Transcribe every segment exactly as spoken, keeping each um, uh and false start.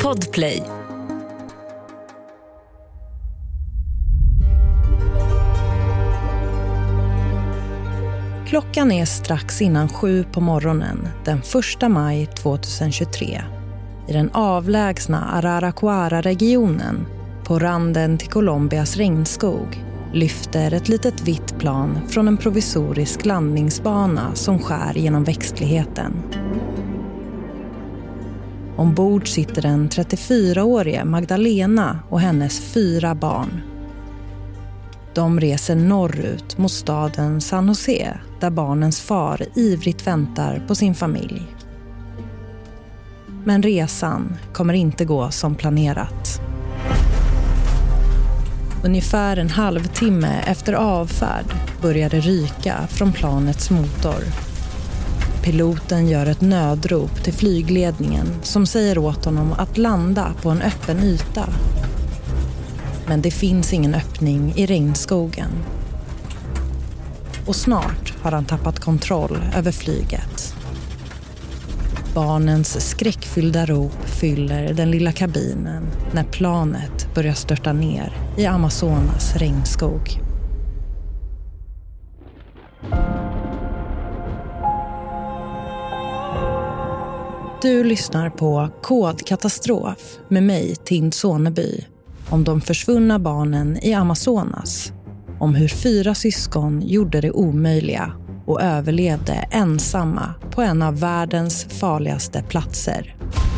Podplay. Klockan är strax innan sju på morgonen den första maj tjugohundratjugotre. I den avlägsna Araraquara-regionen på randen till Colombias regnskog lyfter ett litet vitt plan från en provisorisk landningsbana som skär genom växtligheten. Ombord sitter den trettiofyraårige Magdalena och hennes fyra barn. De reser norrut mot staden San Jose där barnens far ivrigt väntar på sin familj. Men resan kommer inte gå som planerat. Ungefär en halvtimme efter avfärd börjar det ryka från planets motor. Piloten gör ett nödrop till flygledningen som säger åt honom att landa på en öppen yta. Men det finns ingen öppning i regnskogen. Och snart har han tappat kontroll över flyget. Barnens skräckfyllda rop fyller den lilla kabinen när planet börjar störta ner i Amazonas regnskog. Du lyssnar på Kodkatastrof med mig, Tind Soneby, om de försvunna barnen i Amazonas. Om hur fyra syskon gjorde det omöjliga och överlevde ensamma på en av världens farligaste platser.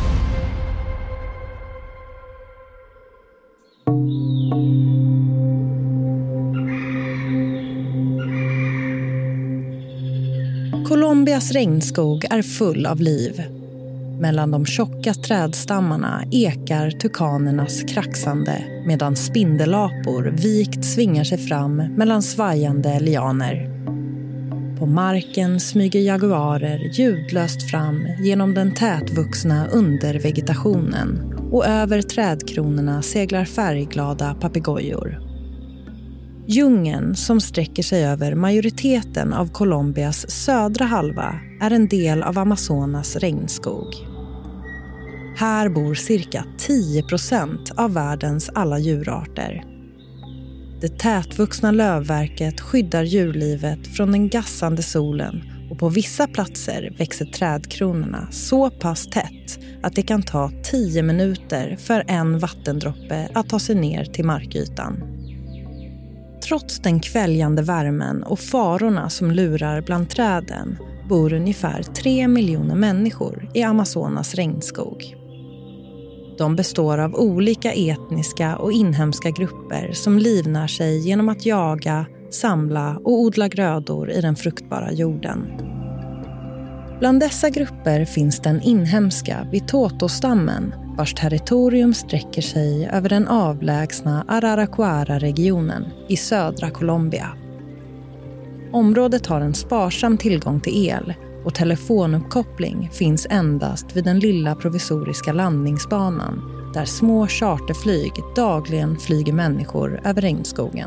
Colombias regnskog är full av liv. Mellan de tjocka trädstammarna ekar tukanernas kraxande medan spindelapor vikt svingar sig fram mellan svajande lianer. På marken smyger jaguarer ljudlöst fram genom den tätvuxna undervegetationen och över trädkronorna seglar färgglada papegojor. Djungeln som sträcker sig över majoriteten av Colombias södra halva är en del av Amazonas regnskog. Här bor cirka tio procent av världens alla djurarter. Det tätvuxna lövverket skyddar djurlivet från den gassande solen och på vissa platser växer trädkronorna så pass tätt att det kan ta tio minuter för en vattendroppe att ta sig ner till markytan. Trots den kväljande värmen och farorna som lurar bland träden bor ungefär tre miljoner människor i Amazonas regnskog. De består av olika etniska och inhemska grupper som livnär sig genom att jaga, samla och odla grödor i den fruktbara jorden. Bland dessa grupper finns den inhemska Bitoto-stammen vars territorium sträcker sig över den avlägsna Araraquara-regionen i södra Colombia. Området har en sparsam tillgång till el och telefonuppkoppling finns endast vid den lilla provisoriska landningsbanan där små charterflyg dagligen flyger människor över regnskogen.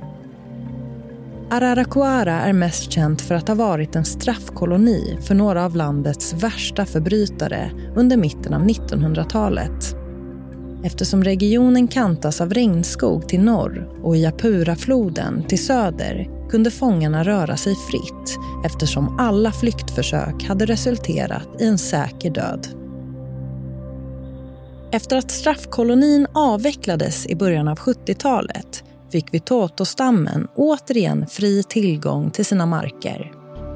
Araraquara är mest känt för att ha varit en straffkoloni för några av landets värsta förbrytare under mitten av nittonhundratalet. Eftersom regionen kantas av regnskog till norr och Japurafloden till söder kunde fångarna röra sig fritt eftersom alla flyktförsök hade resulterat i en säker död. Efter att straffkolonin avvecklades i början av sjuttiotalet fick Bitoto-stammen återigen fri tillgång till sina marker.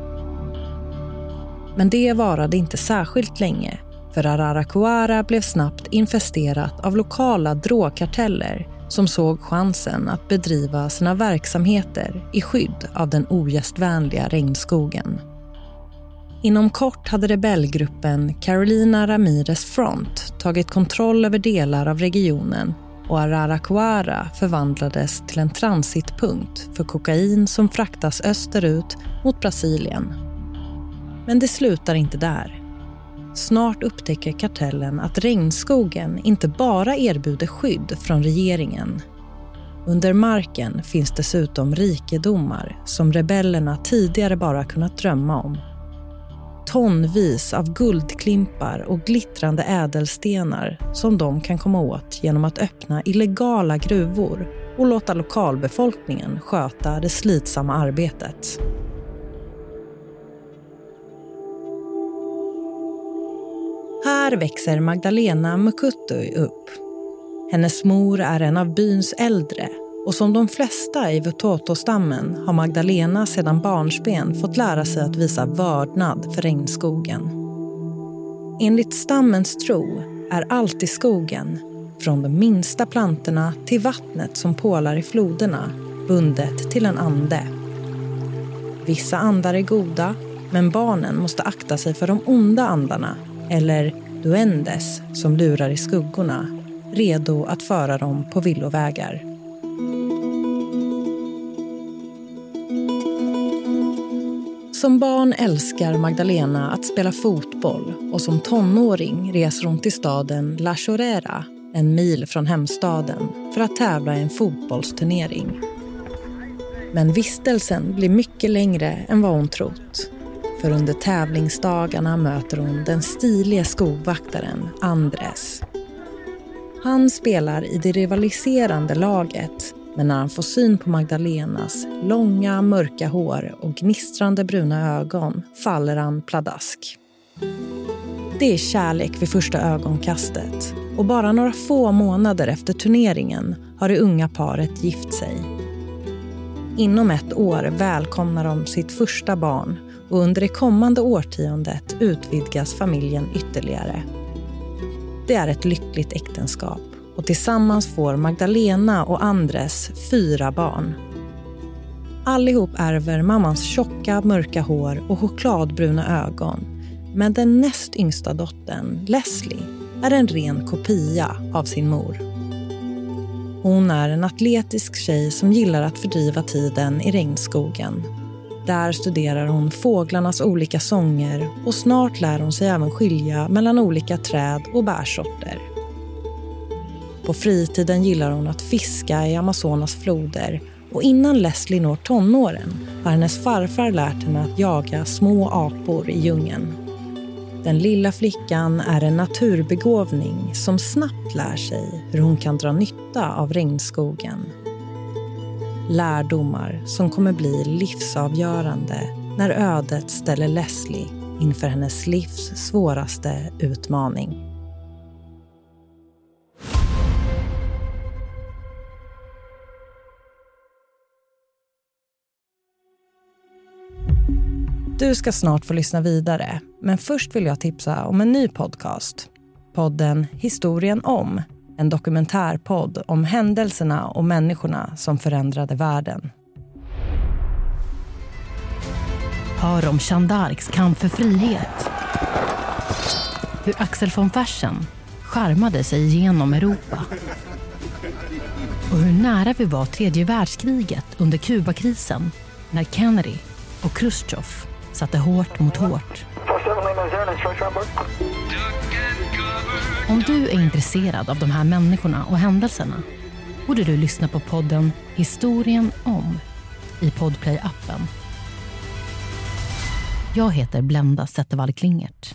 Men det varade inte särskilt länge, för Araraquara blev snabbt infesterat av lokala drogkarteller som såg chansen att bedriva sina verksamheter i skydd av den ogästvänliga regnskogen. Inom kort hade rebellgruppen Carolina Ramirez Front tagit kontroll över delar av regionen och Araraquara förvandlades till en transitpunkt för kokain som fraktas österut mot Brasilien. Men det slutar inte där. Snart upptäcker kartellen att regnskogen inte bara erbjuder skydd från regeringen. Under marken finns dessutom rikedomar som rebellerna tidigare bara kunnat drömma om. tonvis av guldklimpar och glittrande ädelstenar som de kan komma åt genom att öppna illegala gruvor och låta lokalbefolkningen sköta det slitsamma arbetet. Här växer Magdalena Mukutu upp. Hennes mor är en av byns äldre och som de flesta i Watoto-stammen har Magdalena sedan barnsben fått lära sig att visa vördnad för regnskogen. Enligt stammens tro är allt i skogen, från de minsta plantorna till vattnet som pålar i floderna, bundet till en ande. Vissa andar är goda, men barnen måste akta sig för de onda andarna, eller duendes som lurar i skuggorna, redo att föra dem på villovägar. Som barn älskar Magdalena att spela fotboll och som tonåring reser hon till staden La Chorrera, en mil från hemstaden, för att tävla i en fotbollsturnering. Men vistelsen blir mycket längre än vad hon trott. För under tävlingsdagarna möter hon den stiliga skogvaktaren Andres. Han spelar i det rivaliserande laget, men när han får syn på Magdalenas långa mörka hår och gnistrande bruna ögon faller han pladask. Det är kärlek vid första ögonkastet och bara några få månader efter turneringen har det unga paret gift sig. Inom ett år välkomnar de sitt första barn och under det kommande årtiondet utvidgas familjen ytterligare. Det är ett lyckligt äktenskap och tillsammans får Magdalena och Andres fyra barn. Allihop ärver mammans tjocka mörka hår och chokladbruna ögon, men den näst yngsta dottern, Leslie, är en ren kopia av sin mor. Hon är en atletisk tjej som gillar att fördriva tiden i regnskogen. Där studerar hon fåglarnas olika sånger och snart lär hon sig även skilja mellan olika träd och bärsorter. På fritiden gillar hon att fiska i Amazonas floder och innan Leslie når tonåren har hennes farfar lärt henne att jaga små apor i djungeln. Den lilla flickan är en naturbegåvning som snabbt lär sig hur hon kan dra nytta av regnskogen. Lärdomar som kommer bli livsavgörande när ödet ställer Leslie inför hennes livs svåraste utmaning. Du ska snart få lyssna vidare, men först vill jag tipsa om en ny podcast. Podden Historien om, en dokumentärpodd om händelserna och människorna som förändrade världen. Hör om Jeanne d'Arcs kamp för frihet. Hur Axel von Fersen skärmade sig igenom Europa. Och hur nära vi var tredje världskriget under Kubakrisen när Kennedy och Khrushchev satte hårt mot hårt. Om du är intresserad av de här människorna och händelserna borde du lyssna på podden Historien om i Podplay-appen. Jag heter Blenda Zettervall Klingert.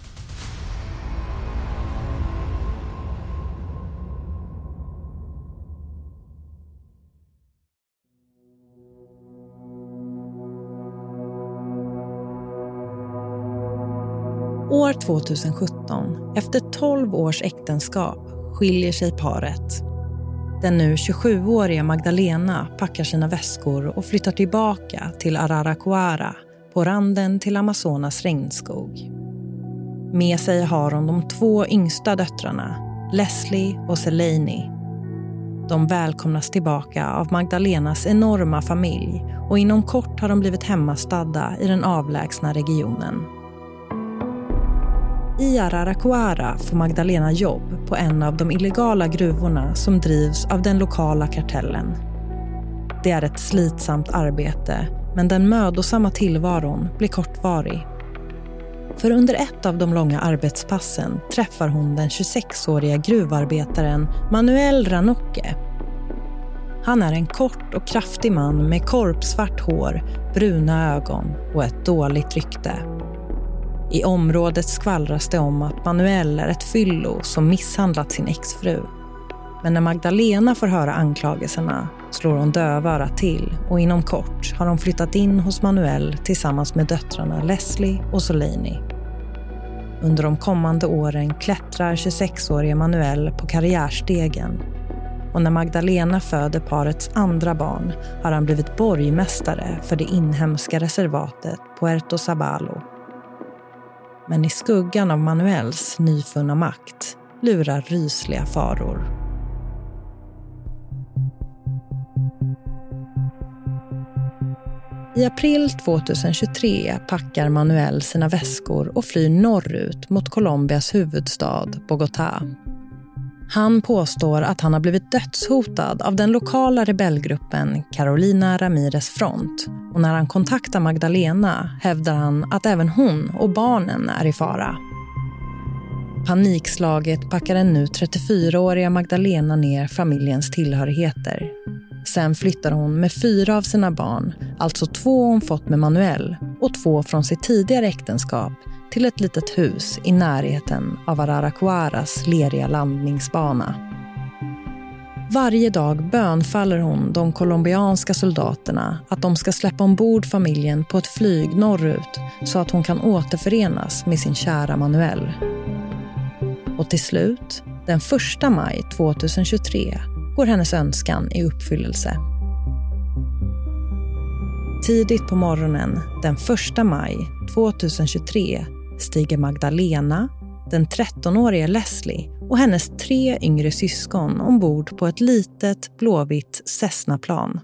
År tjugohundrasjutton, efter tolv års äktenskap, skiljer sig paret. Den nu tjugosjuåriga Magdalena packar sina väskor och flyttar tillbaka till Araraquara på randen till Amazonas regnskog. Med sig har hon de två yngsta döttrarna, Leslie och Selene. De välkomnas tillbaka av Magdalenas enorma familj och inom kort har de blivit hemmastadda i den avlägsna regionen. I Araraquara får Magdalena jobb på en av de illegala gruvorna som drivs av den lokala kartellen. Det är ett slitsamt arbete, men den mödosamma tillvaron blir kortvarig. För under ett av de långa arbetspassen träffar hon den tjugosexåriga gruvarbetaren Manuel Ranocke. Han är en kort och kraftig man med korpsvart hår, bruna ögon och ett dåligt rykte. I området skvallras det om att Manuel är ett fyllo som misshandlat sin exfru. Men när Magdalena får höra anklagelserna slår hon dövörat till och inom kort har hon flyttat in hos Manuel tillsammans med döttrarna Leslie och Soleini. Under de kommande åren klättrar tjugosexårige Manuel på karriärstegen. Och när Magdalena föder parets andra barn har han blivit borgmästare för det inhemska reservatet Puerto Sabalo. Men i skuggan av Manuels nyfunna makt lurar rysliga faror. I april tjugohundratjugotre packar Manuel sina väskor och flyr norrut mot Colombias huvudstad Bogotá. Han påstår att han har blivit dödshotad av den lokala rebellgruppen Carolina Ramírez Front, och när han kontaktar Magdalena hävdar han att även hon och barnen är i fara. Panikslaget packar den nu trettiofyraåriga Magdalena ner familjens tillhörigheter. Sen flyttar hon med fyra av sina barn, alltså två hon fått med Manuel och två från sitt tidigare äktenskap, till ett litet hus i närheten av Araraquaras leriga landningsbana. Varje dag bönfaller hon de colombianska soldaterna att de ska släppa ombord familjen på ett flyg norrut så att hon kan återförenas med sin kära Manuel. Och till slut, den första maj tjugohundratjugotre, går hennes önskan i uppfyllelse. Tidigt på morgonen den första maj tjugohundratjugotre stiger Magdalena, den trettonåriga Leslie och hennes tre yngre syskon ombord på ett litet blåvitt Cessna-plan.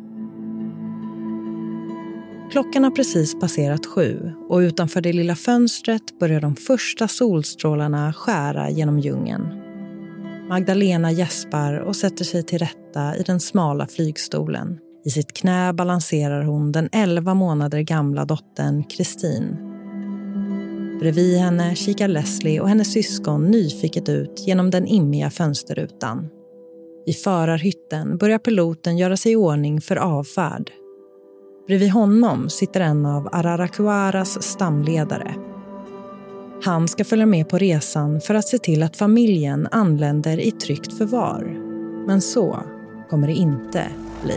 Klockan har precis passerat sju och utanför det lilla fönstret börjar de första solstrålarna skära genom djungeln. Magdalena gäspar och sätter sig till rätta i den smala flygstolen. I sitt knä balanserar hon den elva månader gamla dottern Christine. Bredvid henne kikar Leslie och hennes syskon nyfiket ut genom den immiga fönsterrutan. I förarhytten börjar piloten göra sig i ordning för avfärd. Bredvid honom sitter en av Araraquaras stamledare. Han ska följa med på resan för att se till att familjen anländer i tryggt förvar. Men så kommer det inte bli.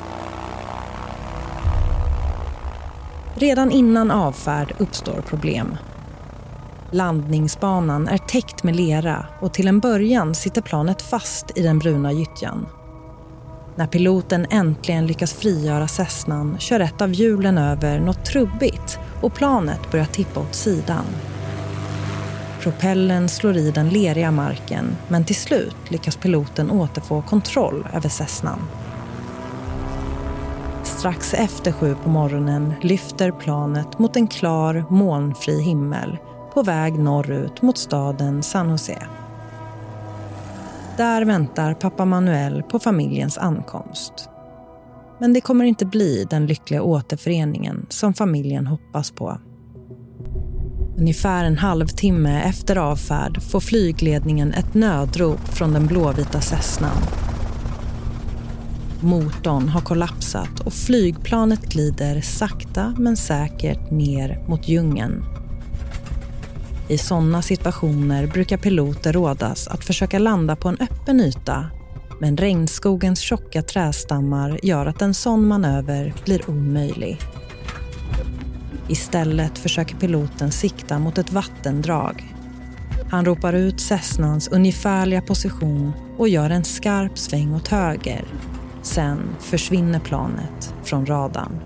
Redan innan avfärd uppstår problem. Landningsbanan är täckt med lera och till en början sitter planet fast i den bruna gyttjan. När piloten äntligen lyckas frigöra Cessnan kör ett av hjulen över något trubbigt och planet börjar tippa åt sidan. Propellen slår i den leriga marken, men till slut lyckas piloten återfå kontroll över Cessnan. Strax efter sju på morgonen lyfter planet mot en klar, molnfri himmel på väg norrut mot staden San José. Där väntar pappa Manuel på familjens ankomst. Men det kommer inte bli den lyckliga återföreningen som familjen hoppas på. Ungefär en halvtimme efter avfärd får flygledningen ett nödrop från den blåvita Cessnan. Motorn har kollapsat och flygplanet glider sakta men säkert ner mot djungeln. I sådana situationer brukar piloter rådas att försöka landa på en öppen yta, men regnskogens tjocka trästammar gör att en sån manöver blir omöjlig. Istället försöker piloten sikta mot ett vattendrag. Han ropar ut Cessnans ungefärliga position och gör en skarp sväng åt höger. Sen försvinner planet från radarn.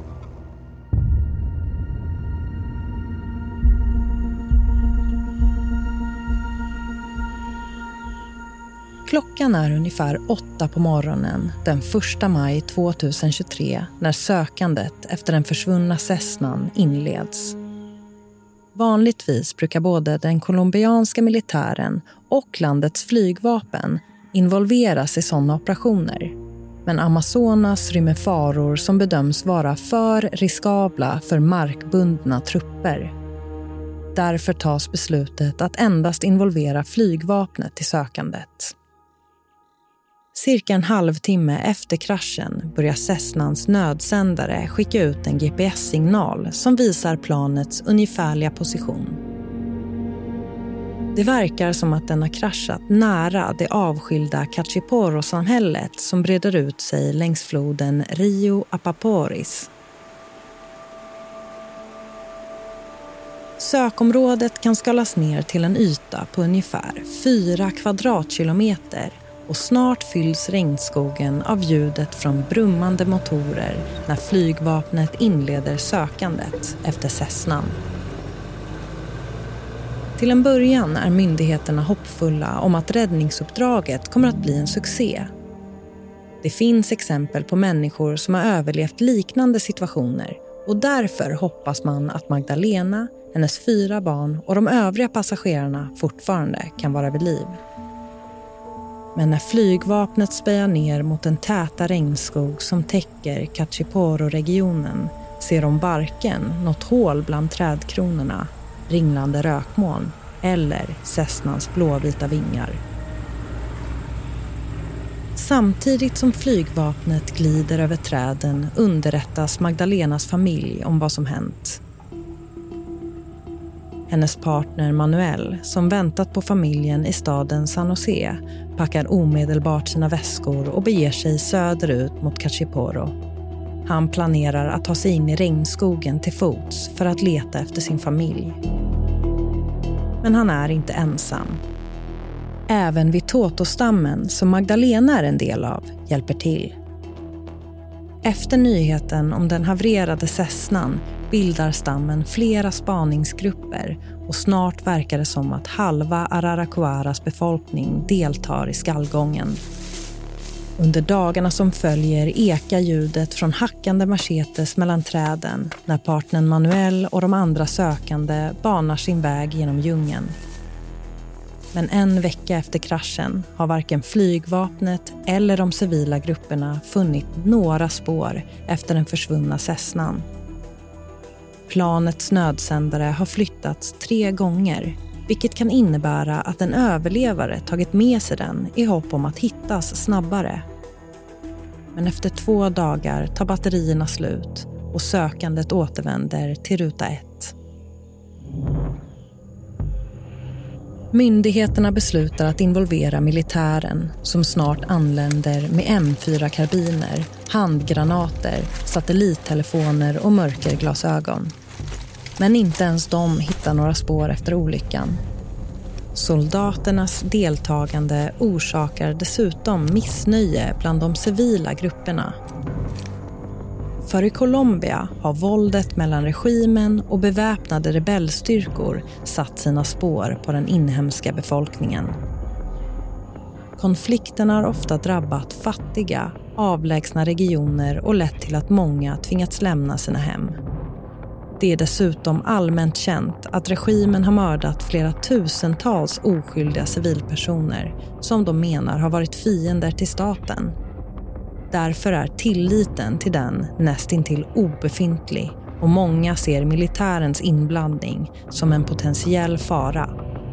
Klockan är ungefär åtta på morgonen den första maj tjugohundratjugotre när sökandet efter den försvunna Cessnan inleds. Vanligtvis brukar både den colombianska militären och landets flygvapen involveras i sådana operationer. Men Amazonas rymmer faror som bedöms vara för riskabla för markbundna trupper. Därför tas beslutet att endast involvera flygvapnet i sökandet. Cirka en halvtimme efter kraschen börjar Cessnans nödsändare skicka ut en G P S-signal som visar planets ungefärliga position. Det verkar som att den har kraschat nära det avskilda Cachiporro-samhället som breder ut sig längs floden Rio Apaporis. Sökområdet kan skalas ner till en yta på ungefär fyra kvadratkilometer och snart fylls regnskogen av ljudet från brummande motorer när flygvapnet inleder sökandet efter Cessnan. Till en början är myndigheterna hoppfulla om att räddningsuppdraget kommer att bli en succé. Det finns exempel på människor som har överlevt liknande situationer och därför hoppas man att Magdalena, hennes fyra barn och de övriga passagerarna fortfarande kan vara vid liv. Men när flygvapnet spejar ner mot en täta regnskog som täcker Cachiporro-regionen ser de varken något hål bland trädkronorna, ringlande rökmoln eller Cessnans blåvita vingar. Samtidigt som flygvapnet glider över träden underrättas Magdalenas familj om vad som hänt. Hennes partner Manuel, som väntat på familjen i staden San Jose, packar omedelbart sina väskor och beger sig söderut mot Cachiporro. Han planerar att ta sig in i regnskogen till fots för att leta efter sin familj. Men han är inte ensam. Även Witoto-stammen, som Magdalena är en del av, hjälper till. Efter nyheten om den havererade Cessnan bildar stammen flera spaningsgrupper och snart verkar det som att halva Araraquaras befolkning deltar i skallgången. Under dagarna som följer ekar ljudet från hackande machetes mellan träden när partnern Manuel och de andra sökande banar sin väg genom djungeln. Men en vecka efter kraschen har varken flygvapnet eller de civila grupperna funnit några spår efter den försvunna Cessnan. Planets nödsändare har flyttats tre gånger, vilket kan innebära att en överlevare tagit med sig den i hopp om att hittas snabbare. Men efter två dagar tar batterierna slut och sökandet återvänder till ruta ett. Myndigheterna beslutar att involvera militären som snart anländer med M fyra-karbiner, handgranater, satellittelefoner och mörkerglasögon. Men inte ens de hittar några spår efter olyckan. Soldaternas deltagande orsakar dessutom missnöje bland de civila grupperna. För i Colombia har våldet mellan regimen och beväpnade rebellstyrkor satt sina spår på den inhemska befolkningen. Konflikten har ofta drabbat fattiga, avlägsna regioner och lett till att många tvingats lämna sina hem. Det är dessutom allmänt känt att regimen har mördat flera tusentals oskyldiga civilpersoner som de menar har varit fiender till staten. Därför är tilliten till den nästintill obefintlig och många ser militärens inblandning som en potentiell fara.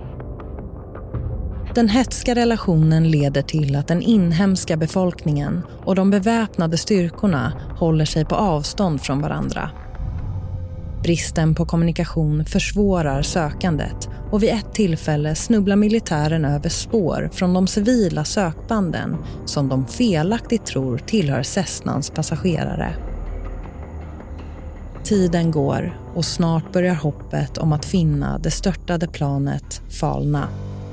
Den hätska relationen leder till att den inhemska befolkningen och de beväpnade styrkorna håller sig på avstånd från varandra. Bristen på kommunikation försvårar sökandet och vid ett tillfälle snubblar militären över spår från de civila sökbanden som de felaktigt tror tillhör Cessnans passagerare. Tiden går och snart börjar hoppet om att finna det störtade planet falna.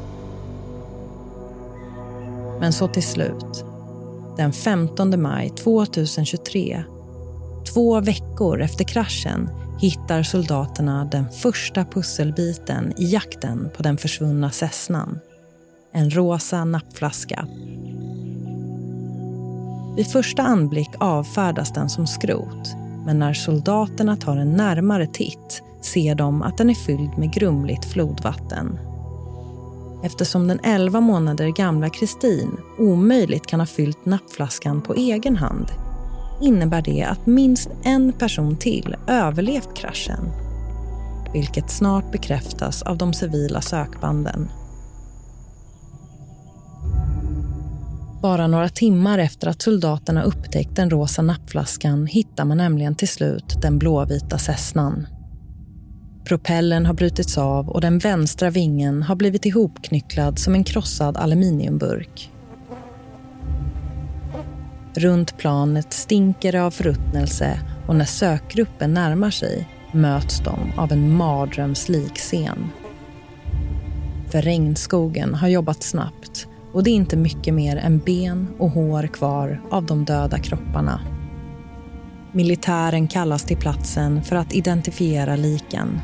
Men så till slut, den femtonde maj tjugohundratjugotre, två veckor efter kraschen, hittar soldaterna den första pusselbiten i jakten på den försvunna Cessnan. En rosa nappflaska. Vid första anblick avfärdas den som skrot, men när soldaterna tar en närmare titt ser de att den är fylld med grumligt flodvatten. Eftersom den elva månader gamla Kristin omöjligt kan ha fyllt nappflaskan på egen hand, innebär det att minst en person till överlevt kraschen, vilket snart bekräftas av de civila sökbanden. Bara några timmar efter att soldaterna upptäckt den rosa nappflaskan hittar man nämligen till slut den blåvita Cessnan. Propellen har brutits av och den vänstra vingen har blivit ihopknycklad som en krossad aluminiumburk. Runt planet stinker det av förruttnelse och när sökgruppen närmar sig möts de av en mardrömslik scen. För regnskogen har jobbat snabbt och det är inte mycket mer än ben och hår kvar av de döda kropparna. Militären kallas till platsen för att identifiera liken.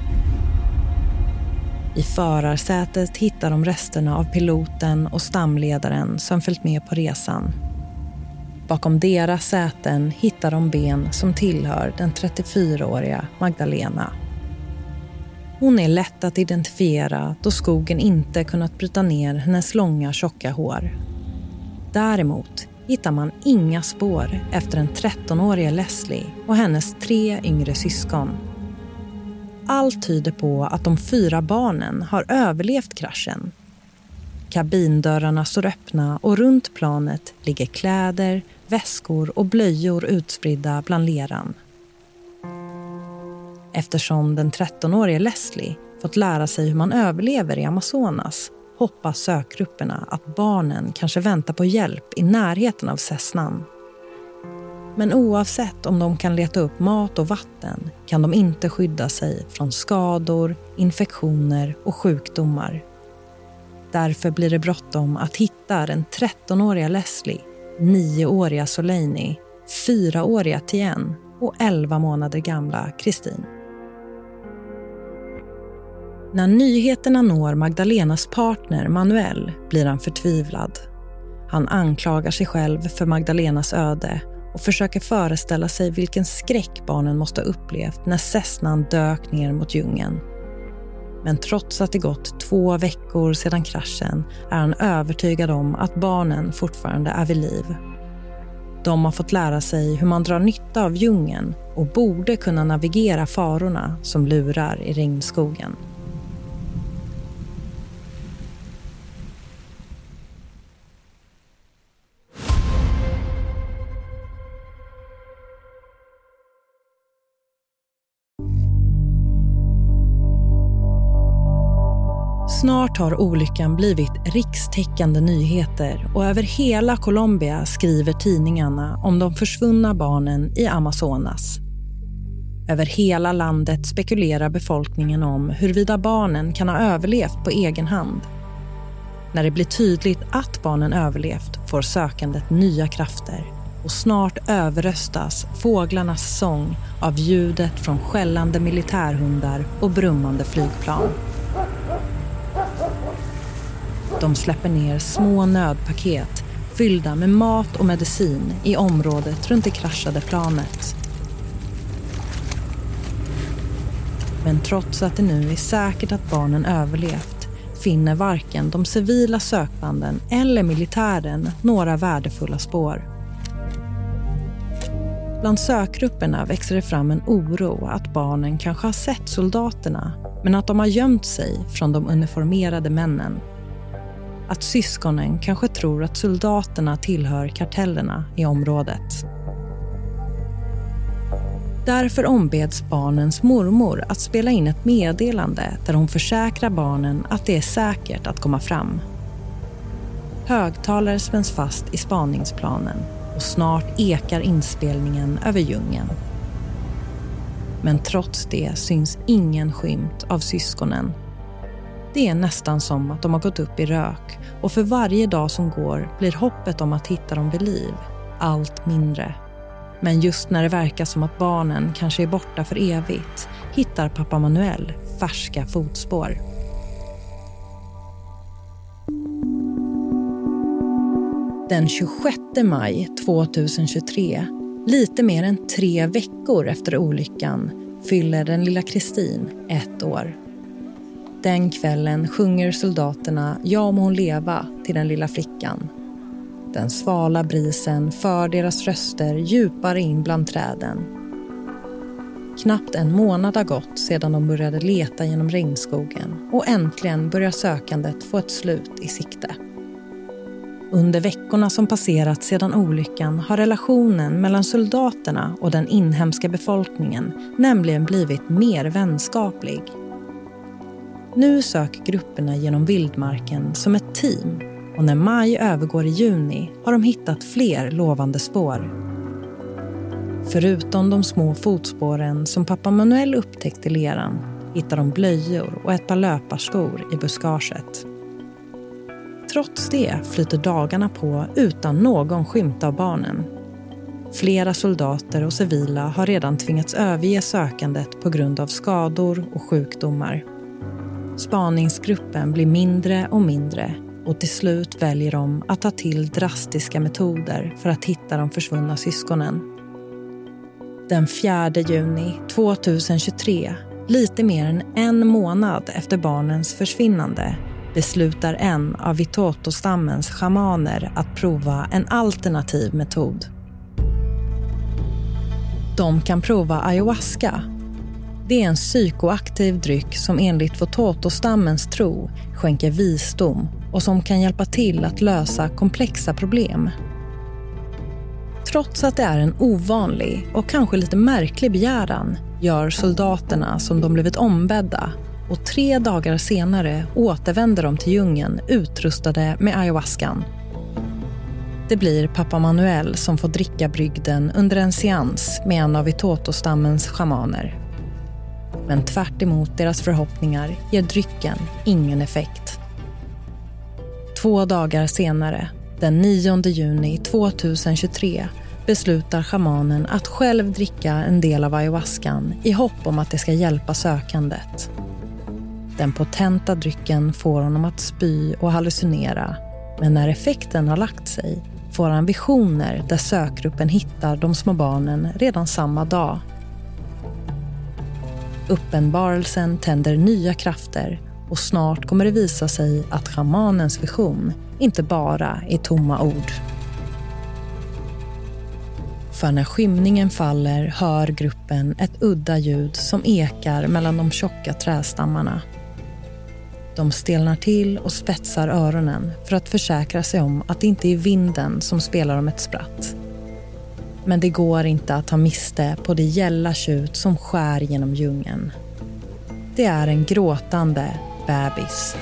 I förarsätet hittar de resterna av piloten och stamledaren som följt med på resan. Bakom deras säten hittar de ben som tillhör den trettiofyraåriga Magdalena. Hon är lätt att identifiera då skogen inte kunnat bryta ner hennes långa tjocka hår. Däremot hittar man inga spår efter den trettonåriga Leslie och hennes tre yngre syskon. Allt tyder på att de fyra barnen har överlevt kraschen. Kabindörrarna står öppna och runt planet ligger kläder, väskor och blöjor utspridda bland leran. Eftersom den trettonåriga Leslie fått lära sig hur man överlever i Amazonas hoppas sökgrupperna att barnen kanske väntar på hjälp i närheten av Cessnan. Men oavsett om de kan leta upp mat och vatten kan de inte skydda sig från skador, infektioner och sjukdomar. Därför blir det bråttom att hitta den trettonåriga Leslie, nioåriga Soleini, fyraåriga Tien och elva månader gamla Christine. När nyheterna når Magdalenas partner Manuel blir han förtvivlad. Han anklagar sig själv för Magdalenas öde och försöker föreställa sig vilken skräck barnen måste ha upplevt när Cessnan dök ner mot djungeln. Men trots att det gått två veckor sedan kraschen är han övertygad om att barnen fortfarande är vid liv. De har fått lära sig hur man drar nytta av djungeln och borde kunna navigera farorna som lurar i regnskogen. Snart har olyckan blivit rikstäckande nyheter och över hela Colombia skriver tidningarna om de försvunna barnen i Amazonas. Över hela landet spekulerar befolkningen om huruvida barnen kan ha överlevt på egen hand. När det blir tydligt att barnen överlevt får sökandet nya krafter och snart överröstas fåglarnas sång av ljudet från skällande militärhundar och brummande flygplan. De släpper ner små nödpaket fyllda med mat och medicin i området runt det kraschade planet. Men trots att det nu är säkert att barnen överlevt finner varken de civila sökbanden eller militären några värdefulla spår. Bland sökgrupperna växer det fram en oro att barnen kanske har sett soldaterna men att de har gömt sig från de uniformerade männen. Att syskonen kanske tror att soldaterna tillhör kartellerna i området. Därför ombeds barnens mormor att spela in ett meddelande där hon försäkrar barnen att det är säkert att komma fram. Högtalare spänns fast i spaningsplanen och snart ekar inspelningen över djungeln. Men trots det syns ingen skymt av syskonen. Det är nästan som att de har gått upp i rök och för varje dag som går blir hoppet om att hitta dem vid liv allt mindre. Men just när det verkar som att barnen kanske är borta för evigt hittar pappa Manuel färska fotspår. Den tjugosjätte maj tjugohundratjugotre, lite mer än tre veckor efter olyckan, fyller den lilla Christine ett år. Den kvällen sjunger soldaterna Ja må hon leva till den lilla flickan. Den svala brisen för deras röster djupare in bland träden. Knappt en månad har gått sedan de började leta genom regnskogen och äntligen börjar sökandet få ett slut i sikte. Under veckorna som passerat sedan olyckan har relationen mellan soldaterna och den inhemska befolkningen nämligen blivit mer vänskaplig. Nu söker grupperna genom vildmarken som ett team och när maj övergår i juni har de hittat fler lovande spår. Förutom de små fotspåren som pappa Manuel upptäckte i leran hittar de blöjor och ett par löparskor i buskaget. Trots det flyter dagarna på utan någon skymt av barnen. Flera soldater och civila har redan tvingats överge sökandet på grund av skador och sjukdomar. Spaningsgruppen blir mindre och mindre och till slut väljer de att ta till drastiska metoder för att hitta de försvunna syskonen. Den fjärde juni tjugohundratjugotre, lite mer än en månad efter barnens försvinnande, beslutar en av Witoto-stammens shamaner att prova en alternativ metod. De kan prova ayahuasca. Det är en psykoaktiv dryck som enligt Witoto-stammens tro skänker visdom och som kan hjälpa till att lösa komplexa problem. Trots att det är en ovanlig och kanske lite märklig begäran gör soldaterna som de blivit ombedda och tre dagar senare återvänder de till djungeln utrustade med ayahuascan. Det blir pappa Manuel som får dricka brygden under en seans med en av Witoto-stammens shamaner. Men tvärt emot deras förhoppningar ger drycken ingen effekt. Två dagar senare, den nionde juni tjugohundratjugotre, beslutar shamanen att själv dricka en del av ayahuascan i hopp om att det ska hjälpa sökandet. Den potenta drycken får honom att spy och hallucinera, men när effekten har lagt sig får han visioner där sökgruppen hittar de små barnen redan samma dag. Uppenbarelsen tänder nya krafter och snart kommer det visa sig att shamanens vision inte bara är tomma ord. För när skymningen faller hör gruppen ett udda ljud som ekar mellan de tjocka trädstammarna. De stelnar till och spetsar öronen för att försäkra sig om att det inte är vinden som spelar dem ett spratt. Men det går inte att ta miste på det gälla tjut som skär genom djungeln. Det är en gråtande bebis.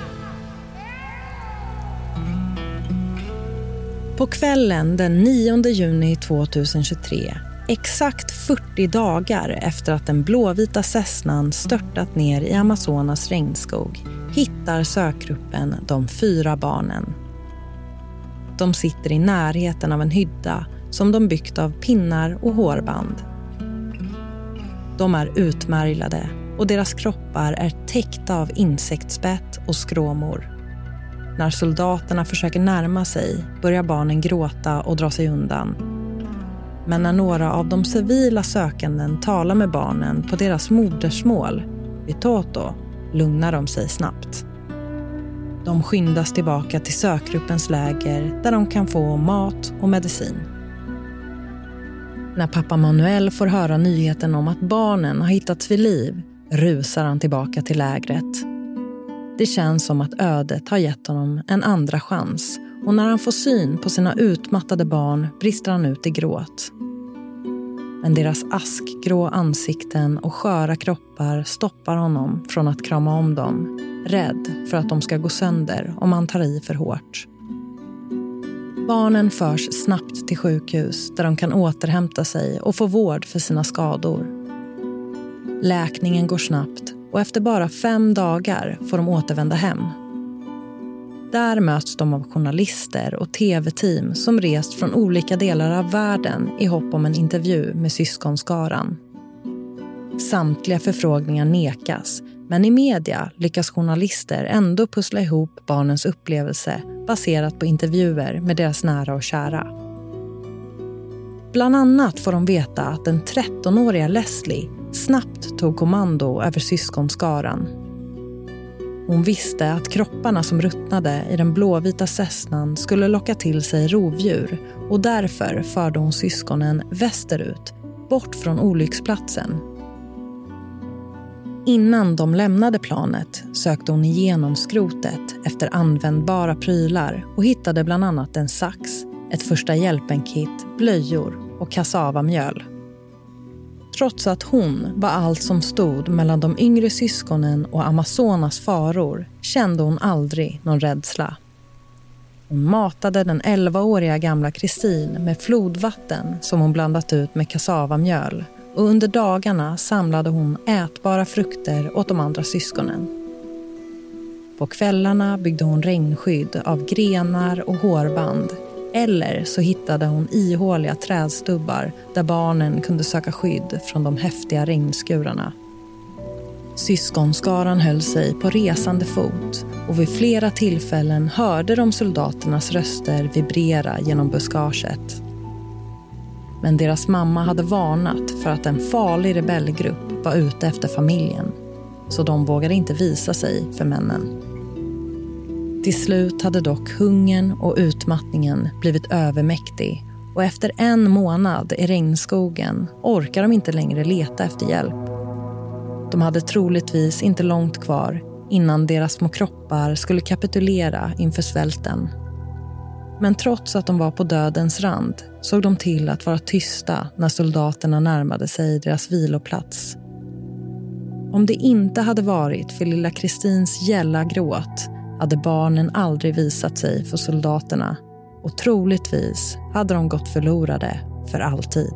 På kvällen den nionde juni tjugohundratjugotre, exakt fyrtio dagar efter att den blåvita Cessnan störtat ner i Amazonas regnskog, hittar sökgruppen de fyra barnen. De sitter i närheten av en hydda som de byggt av pinnar och hårband. De är utmärglade och deras kroppar är täckta av insektsbett och skråmor. När soldaterna försöker närma sig börjar barnen gråta och dra sig undan. Men när några av de civila sökanden talar med barnen på deras modersmål, Witoto, lugnar de sig snabbt. De skyndas tillbaka till sökgruppens läger där de kan få mat och medicin. När pappa Manuel får höra nyheten om att barnen har hittats vid liv rusar han tillbaka till lägret. Det känns som att ödet har gett honom en andra chans och när han får syn på sina utmattade barn brister han ut i gråt. Men deras askgrå ansikten och sköra kroppar stoppar honom från att krama om dem, rädd för att de ska gå sönder om han tar i för hårt. Barnen förs snabbt till sjukhus där de kan återhämta sig och få vård för sina skador. Läkningen går snabbt och efter bara fem dagar får de återvända hem. Där möts de av journalister och tv-team som rest från olika delar av världen i hopp om en intervju med syskonskaran. Samtliga förfrågningar nekas, men i media lyckas journalister ändå pussla ihop barnens upplevelse baserat på intervjuer med deras nära och kära. Bland annat får de veta att den trettonåriga Leslie snabbt tog kommando över syskonskaran. Hon visste att kropparna som ruttnade i den blåvita Cessnan skulle locka till sig rovdjur och därför förde hon syskonen västerut, bort från olycksplatsen. Innan de lämnade planet sökte hon igenom skrotet efter användbara prylar och hittade bland annat en sax, ett första hjälpen-kit, blöjor och kassavamjöl. Trots att hon var allt som stod mellan de yngre syskonen och Amazonas faror kände hon aldrig någon rädsla. Hon matade den elvaåriga gamla Kristin med flodvatten som hon blandat ut med kassavamjöl och under dagarna samlade hon ätbara frukter åt de andra syskonen. På kvällarna byggde hon regnskydd av grenar och hårband eller så hittade hon ihåliga trädstubbar där barnen kunde söka skydd från de häftiga regnskurarna. Syskonskaran höll sig på resande fot och vid flera tillfällen hörde de soldaternas röster vibrera genom buskaget. Men deras mamma hade varnat för att en farlig rebellgrupp var ute efter familjen, så de vågade inte visa sig för männen. Till slut hade dock hungern och utmattningen blivit övermäktig och efter en månad i regnskogen orkar de inte längre leta efter hjälp. De hade troligtvis inte långt kvar innan deras små kroppar skulle kapitulera inför svälten. Men trots att de var på dödens rand såg de till att vara tysta när soldaterna närmade sig deras viloplats. Om det inte hade varit för lilla Kristins gälla gråt hade barnen aldrig visat sig för soldaterna och troligtvis hade de gått förlorade för alltid.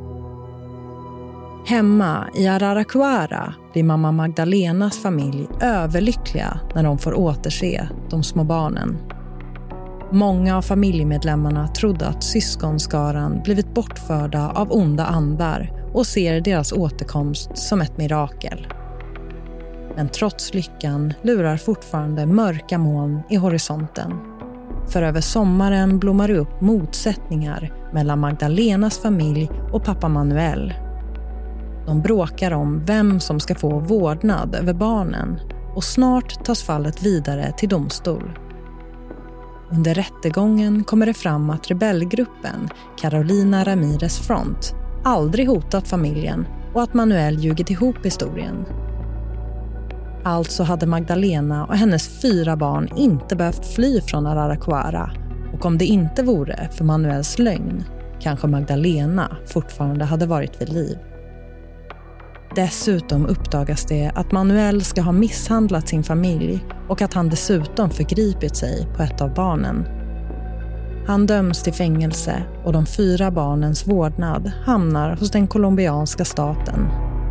Hemma i Araraquara blir mamma Magdalenas familj överlyckliga när de får återse de små barnen. Många av familjemedlemmarna trodde att syskonskaran blivit bortförda av onda andar och ser deras återkomst som ett mirakel. Men trots lyckan lurar fortfarande mörka moln i horisonten. För över sommaren blommar det upp motsättningar mellan Magdalenas familj och pappa Manuel. De bråkar om vem som ska få vårdnad över barnen och snart tas fallet vidare till domstol. Under rättegången kommer det fram att rebellgruppen Carolina Ramirez Front aldrig hotat familjen och att Manuel ljugit ihop historien. Alltså hade Magdalena och hennes fyra barn inte behövt fly från Araraquara och om det inte vore för Manuels lögn kanske Magdalena fortfarande hade varit vid liv. Dessutom uppdagas det att Manuel ska ha misshandlat sin familj och att han dessutom förgripit sig på ett av barnen. Han döms till fängelse och de fyra barnens vårdnad hamnar hos den colombianska staten.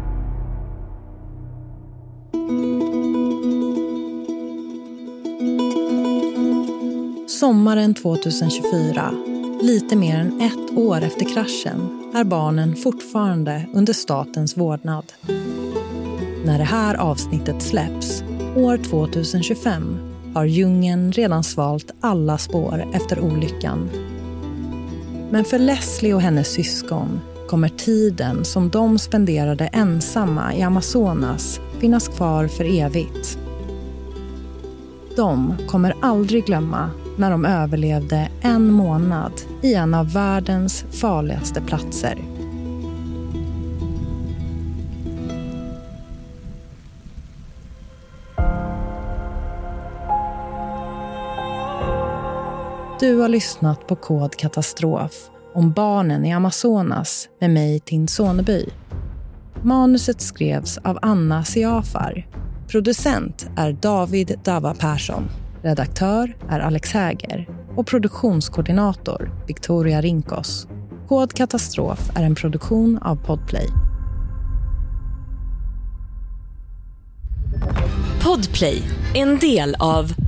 Sommaren tjugohundratjugofyra, lite mer än ett år efter kraschen, är barnen fortfarande under statens vårdnad. När det här avsnittet släpps, år tjugohundratjugofem, har djungeln redan svalt alla spår efter olyckan. Men för Leslie och hennes syskon kommer tiden som de spenderade ensamma i Amazonas finnas kvar för evigt. De kommer aldrig glömma när de överlevde en månad i en av världens farligaste platser. Du har lyssnat på Kod Katastrof om barnen i Amazonas med mig, Tin Soneby. Manuset skrevs av Anna Siafar. Producent är David Dava Persson. Redaktör är Alex Häger och produktionskoordinator Victoria Rinkos. Kod Katastrof är en produktion av Podplay. Podplay, en del av